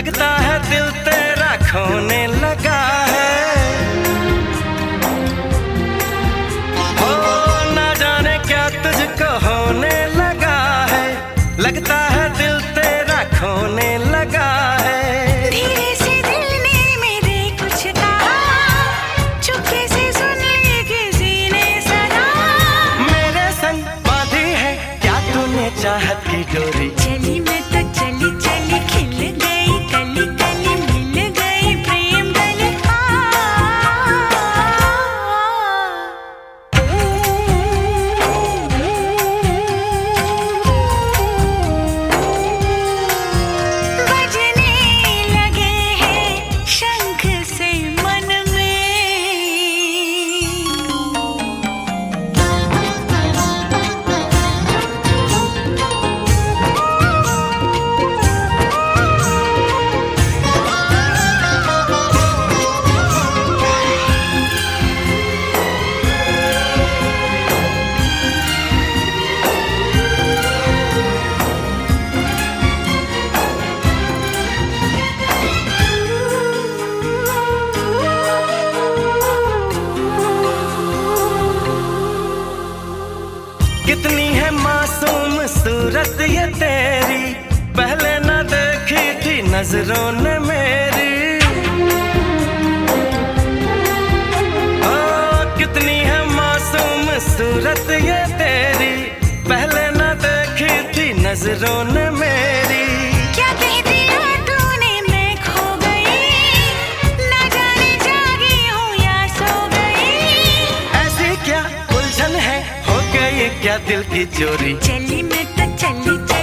लगता है दिल तेरा खोने लगा है। हो ना जाने क्या तुझको होने लगा है, लगता है दिल तेरा खोने लगा है। धीरे से दिल ने मेरे कुछ कहा, चुपके से सुन ली किसी ने सदा। मेरे संग बांधी है क्या तूने चाहत की डोरी। चली मैं तो चली चली, खिल गई कली कली, मिल गई प्रेम गली। बजने लगे हैं शंख से मन में। कितनी है मासूम सूरत ये तेरी, पहले न देखी थी नजरों ने मेरी। ओ कितनी है मासूम सूरत ये तेरी, पहले न देखी थी नजरों ने मेरी। क्या कह दिया तूने मैं खो गई, ना जाने जागी हूँ या सो गई। ऐसी क्या उलझन है, हो गई क्या दिल की चोरी। चली मैं तो चली चली।